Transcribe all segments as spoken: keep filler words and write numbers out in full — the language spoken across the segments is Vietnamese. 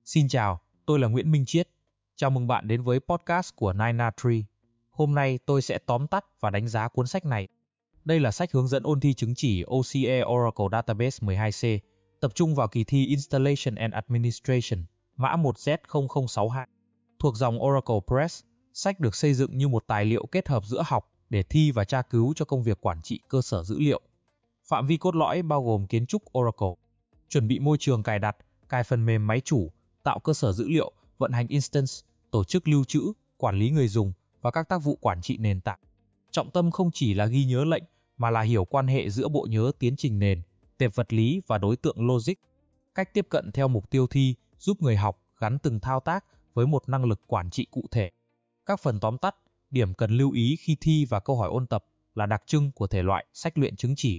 Xin chào, tôi là Nguyễn Minh Chiết. Chào mừng bạn đến với podcast của nine na tree. Hôm nay tôi sẽ tóm tắt và đánh giá cuốn sách này. Đây là sách hướng dẫn ôn thi chứng chỉ O C A Oracle Database mười hai C, tập trung vào kỳ thi Installation and Administration, mã một Z không không sáu hai. Thuộc dòng Oracle Press, sách được xây dựng như một tài liệu kết hợp giữa học để thi và tra cứu cho công việc quản trị cơ sở dữ liệu. Phạm vi cốt lõi bao gồm kiến trúc Oracle, chuẩn bị môi trường cài đặt, cài phần mềm máy chủ, tạo cơ sở dữ liệu, vận hành instance, tổ chức lưu trữ, quản lý người dùng và các tác vụ quản trị nền tảng. Trọng tâm không chỉ là ghi nhớ lệnh mà là hiểu quan hệ giữa bộ nhớ tiến trình nền, tệp vật lý và đối tượng logic. Cách tiếp cận theo mục tiêu thi giúp người học gắn từng thao tác với một năng lực quản trị cụ thể. Các phần tóm tắt, điểm cần lưu ý khi thi và câu hỏi ôn tập là đặc trưng của thể loại sách luyện chứng chỉ.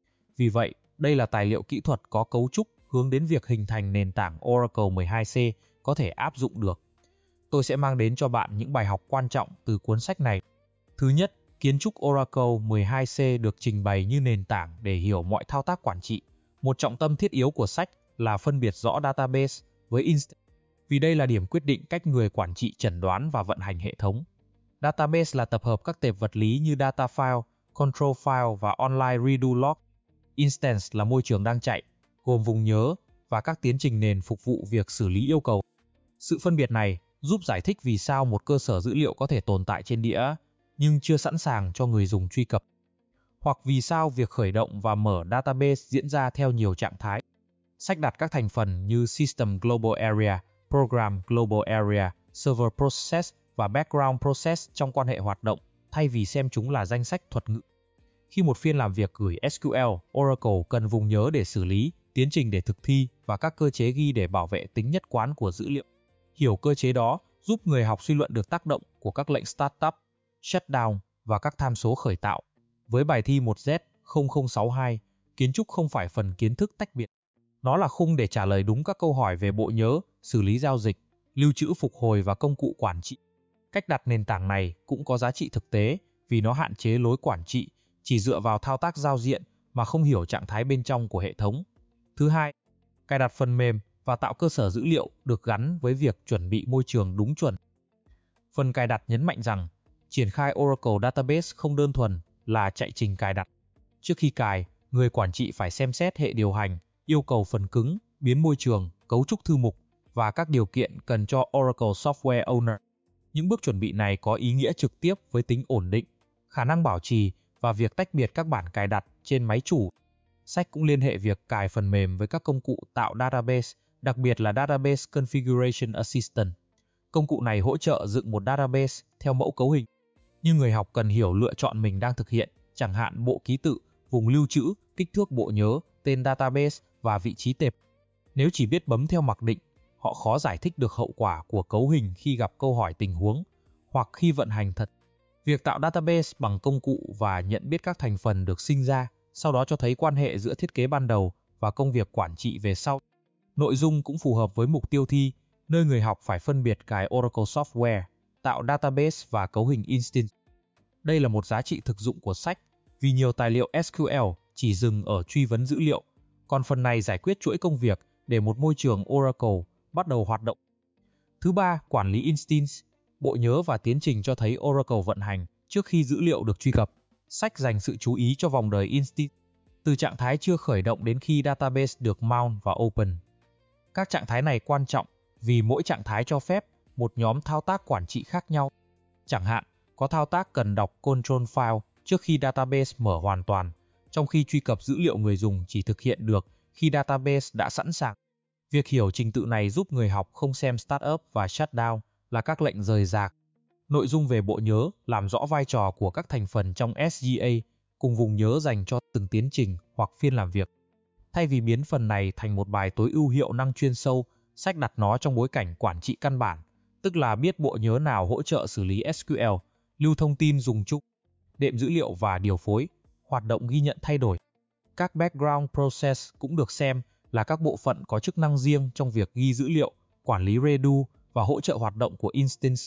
Vì vậy, đây là tài liệu kỹ thuật có cấu trúc hướng đến việc hình thành nền tảng Oracle mười hai C có thể áp dụng được. Tôi sẽ mang đến cho bạn những bài học quan trọng từ cuốn sách này. Thứ nhất, kiến trúc Oracle mười hai C được trình bày như nền tảng để hiểu mọi thao tác quản trị. Một trọng tâm thiết yếu của sách là phân biệt rõ database với instance, vì đây là điểm quyết định cách người quản trị chẩn đoán và vận hành hệ thống. Database là tập hợp các tệp vật lý như data file, control file và online redo log. Instance là môi trường đang chạy, gồm vùng nhớ và các tiến trình nền phục vụ việc xử lý yêu cầu. Sự phân biệt này giúp giải thích vì sao một cơ sở dữ liệu có thể tồn tại trên đĩa nhưng chưa sẵn sàng cho người dùng truy cập, hoặc vì sao việc khởi động và mở database diễn ra theo nhiều trạng thái. Sách đặt các thành phần như System Global Area, Program Global Area, Server Process và Background Process trong quan hệ hoạt động, thay vì xem chúng là danh sách thuật ngữ. Khi một phiên làm việc gửi S Q L, Oracle cần vùng nhớ để xử lý, tiến trình để thực thi và các cơ chế ghi để bảo vệ tính nhất quán của dữ liệu. Hiểu cơ chế đó giúp người học suy luận được tác động của các lệnh Startup, Shutdown và các tham số khởi tạo. Với bài thi một Z không không sáu hai, kiến trúc không phải phần kiến thức tách biệt. Nó là khung để trả lời đúng các câu hỏi về bộ nhớ, xử lý giao dịch, lưu trữ phục hồi và công cụ quản trị. Cách đặt nền tảng này cũng có giá trị thực tế vì nó hạn chế lối quản trị, chỉ dựa vào thao tác giao diện mà không hiểu trạng thái bên trong của hệ thống. Thứ hai, cài đặt phần mềm và tạo cơ sở dữ liệu được gắn với việc chuẩn bị môi trường đúng chuẩn. Phần cài đặt nhấn mạnh rằng, triển khai Oracle Database không đơn thuần là chạy trình cài đặt. Trước khi cài, người quản trị phải xem xét hệ điều hành, yêu cầu phần cứng, biến môi trường, cấu trúc thư mục và các điều kiện cần cho Oracle Software Owner. Những bước chuẩn bị này có ý nghĩa trực tiếp với tính ổn định, khả năng bảo trì và việc tách biệt các bản cài đặt trên máy chủ. Sách cũng liên hệ việc cài phần mềm với các công cụ tạo database, đặc biệt là Database Configuration Assistant. Công cụ này hỗ trợ dựng một database theo mẫu cấu hình, nhưng người học cần hiểu lựa chọn mình đang thực hiện, chẳng hạn bộ ký tự, vùng lưu trữ, kích thước bộ nhớ, tên database và vị trí tệp. Nếu chỉ biết bấm theo mặc định, họ khó giải thích được hậu quả của cấu hình khi gặp câu hỏi tình huống hoặc khi vận hành thật. Việc tạo database bằng công cụ và nhận biết các thành phần được sinh ra, sau đó cho thấy quan hệ giữa thiết kế ban đầu và công việc quản trị về sau. Nội dung cũng phù hợp với mục tiêu thi, nơi người học phải phân biệt cài Oracle Software, tạo database và cấu hình instance. Đây là một giá trị thực dụng của sách, vì nhiều tài liệu S Q L chỉ dừng ở truy vấn dữ liệu, còn phần này giải quyết chuỗi công việc để một môi trường Oracle bắt đầu hoạt động. Thứ ba, quản lý instance, bộ nhớ và tiến trình cho thấy Oracle vận hành trước khi dữ liệu được truy cập. Sách dành sự chú ý cho vòng đời instance, từ trạng thái chưa khởi động đến khi database được mount và open. Các trạng thái này quan trọng vì mỗi trạng thái cho phép một nhóm thao tác quản trị khác nhau. Chẳng hạn, có thao tác cần đọc control file trước khi database mở hoàn toàn, trong khi truy cập dữ liệu người dùng chỉ thực hiện được khi database đã sẵn sàng. Việc hiểu trình tự này giúp người học không xem startup và shutdown là các lệnh rời rạc. Nội dung về bộ nhớ làm rõ vai trò của các thành phần trong S G A cùng vùng nhớ dành cho từng tiến trình hoặc phiên làm việc. Thay vì biến phần này thành một bài tối ưu hiệu năng chuyên sâu, sách đặt nó trong bối cảnh quản trị căn bản, tức là biết bộ nhớ nào hỗ trợ xử lý S Q L, lưu thông tin dùng chung, đệm dữ liệu và điều phối, hoạt động ghi nhận thay đổi. Các background process cũng được xem là các bộ phận có chức năng riêng trong việc ghi dữ liệu, quản lý redo và hỗ trợ hoạt động của instance.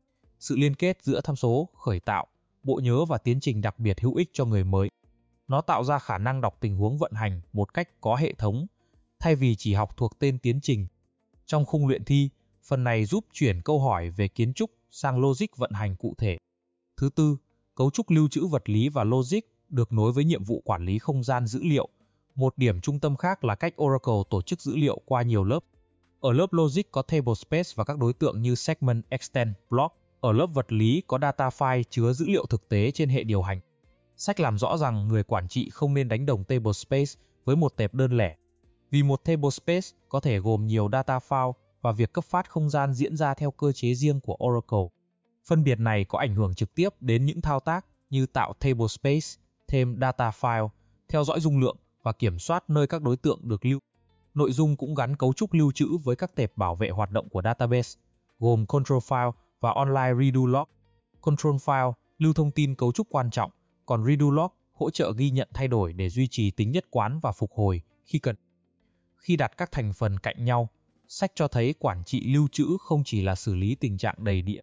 Sự liên kết giữa tham số, khởi tạo, bộ nhớ và tiến trình đặc biệt hữu ích cho người mới. Nó tạo ra khả năng đọc tình huống vận hành một cách có hệ thống, thay vì chỉ học thuộc tên tiến trình. Trong khung luyện thi, phần này giúp chuyển câu hỏi về kiến trúc sang logic vận hành cụ thể. Thứ tư, cấu trúc lưu trữ vật lý và logic được nối với nhiệm vụ quản lý không gian dữ liệu. Một điểm trung tâm khác là cách Oracle tổ chức dữ liệu qua nhiều lớp. Ở lớp logic có table space và các đối tượng như segment, extend, block. Ở lớp vật lý có data file chứa dữ liệu thực tế trên hệ điều hành. Sách làm rõ rằng người quản trị không nên đánh đồng table space với một tệp đơn lẻ. Vì một table space có thể gồm nhiều data file và việc cấp phát không gian diễn ra theo cơ chế riêng của Oracle. Phân biệt này có ảnh hưởng trực tiếp đến những thao tác như tạo table space, thêm data file, theo dõi dung lượng và kiểm soát nơi các đối tượng được lưu. Nội dung cũng gắn cấu trúc lưu trữ với các tệp bảo vệ hoạt động của database, gồm control file và online redo log. Control file lưu thông tin cấu trúc quan trọng, còn redo log hỗ trợ ghi nhận thay đổi để duy trì tính nhất quán và phục hồi khi cần. Khi đặt các thành phần cạnh nhau, sách cho thấy quản trị lưu trữ không chỉ là xử lý tình trạng đầy đĩa.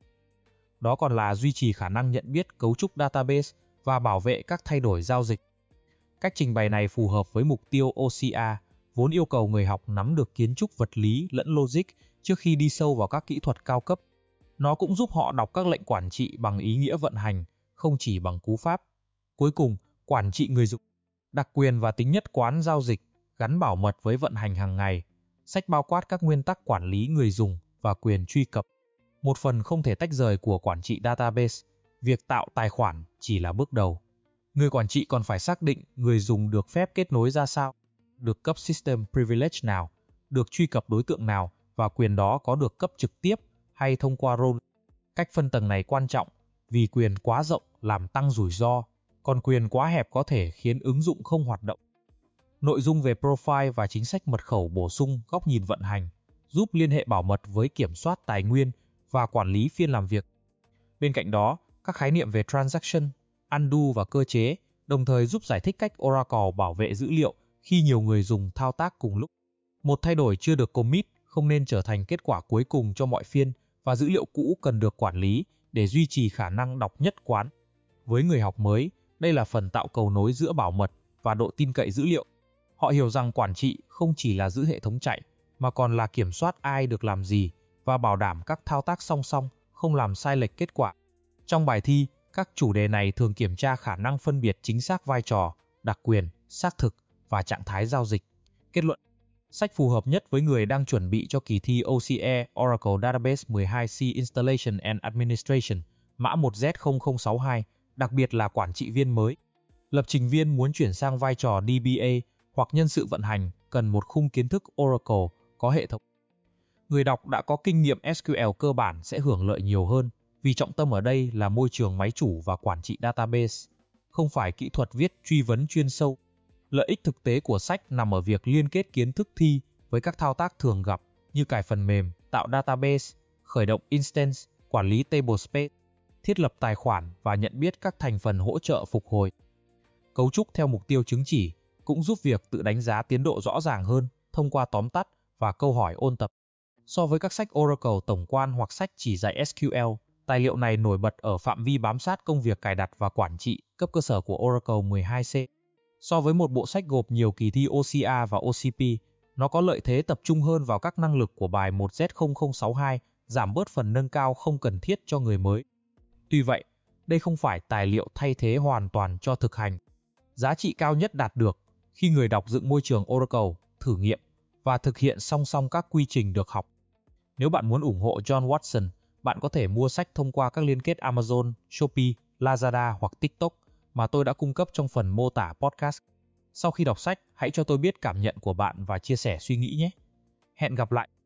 Đó còn là duy trì khả năng nhận biết cấu trúc database và bảo vệ các thay đổi giao dịch. Cách trình bày này phù hợp với mục tiêu O C R, vốn yêu cầu người học nắm được kiến trúc vật lý lẫn logic trước khi đi sâu vào các kỹ thuật cao cấp. Nó cũng giúp họ đọc các lệnh quản trị bằng ý nghĩa vận hành, không chỉ bằng cú pháp. Cuối cùng, quản trị người dùng, đặc quyền và tính nhất quán giao dịch, gắn bảo mật với vận hành hàng ngày. Sách bao quát các nguyên tắc quản lý người dùng và quyền truy cập. Một phần không thể tách rời của quản trị database, việc tạo tài khoản chỉ là bước đầu. Người quản trị còn phải xác định người dùng được phép kết nối ra sao, được cấp system privilege nào, được truy cập đối tượng nào và quyền đó có được cấp trực tiếp hay thông qua role. Cách phân tầng này quan trọng vì quyền quá rộng làm tăng rủi ro, còn quyền quá hẹp có thể khiến ứng dụng không hoạt động. Nội dung về profile và chính sách mật khẩu bổ sung góc nhìn vận hành, giúp liên hệ bảo mật với kiểm soát tài nguyên và quản lý phiên làm việc. Bên cạnh đó, các khái niệm về transaction, undo và cơ chế đồng thời giúp giải thích cách Oracle bảo vệ dữ liệu khi nhiều người dùng thao tác cùng lúc. Một thay đổi chưa được commit không nên trở thành kết quả cuối cùng cho mọi phiên và dữ liệu cũ cần được quản lý để duy trì khả năng đọc nhất quán. Với người học mới, đây là phần tạo cầu nối giữa bảo mật và độ tin cậy dữ liệu. Họ hiểu rằng quản trị không chỉ là giữ hệ thống chạy, mà còn là kiểm soát ai được làm gì và bảo đảm các thao tác song song không làm sai lệch kết quả. Trong bài thi, các chủ đề này thường kiểm tra khả năng phân biệt chính xác vai trò, đặc quyền, xác thực và trạng thái giao dịch. Kết luận: sách phù hợp nhất với người đang chuẩn bị cho kỳ thi O C E Oracle Database mười hai C Installation and Administration, mã một Z không không sáu hai, đặc biệt là quản trị viên mới. Lập trình viên muốn chuyển sang vai trò D B A hoặc nhân sự vận hành cần một khung kiến thức Oracle có hệ thống. Người đọc đã có kinh nghiệm S Q L cơ bản sẽ hưởng lợi nhiều hơn, vì trọng tâm ở đây là môi trường máy chủ và quản trị database, không phải kỹ thuật viết truy vấn chuyên sâu. Lợi ích thực tế của sách nằm ở việc liên kết kiến thức thi với các thao tác thường gặp như cài phần mềm, tạo database, khởi động instance, quản lý table space, thiết lập tài khoản và nhận biết các thành phần hỗ trợ phục hồi. Cấu trúc theo mục tiêu chứng chỉ cũng giúp việc tự đánh giá tiến độ rõ ràng hơn thông qua tóm tắt và câu hỏi ôn tập. So với các sách Oracle tổng quan hoặc sách chỉ dạy S Q L, tài liệu này nổi bật ở phạm vi bám sát công việc cài đặt và quản trị cấp cơ sở của Oracle mười hai C. So với một bộ sách gộp nhiều kỳ thi O C R và O C P, nó có lợi thế tập trung hơn vào các năng lực của bài một Z không không sáu hai, giảm bớt phần nâng cao không cần thiết cho người mới. Tuy vậy, đây không phải tài liệu thay thế hoàn toàn cho thực hành. Giá trị cao nhất đạt được khi người đọc dựng môi trường Oracle, thử nghiệm và thực hiện song song các quy trình được học. Nếu bạn muốn ủng hộ John Watson, bạn có thể mua sách thông qua các liên kết Amazon, Shopee, Lazada hoặc TikTok mà tôi đã cung cấp trong phần mô tả podcast. Sau khi đọc sách, hãy cho tôi biết cảm nhận của bạn và chia sẻ suy nghĩ nhé. Hẹn gặp lại!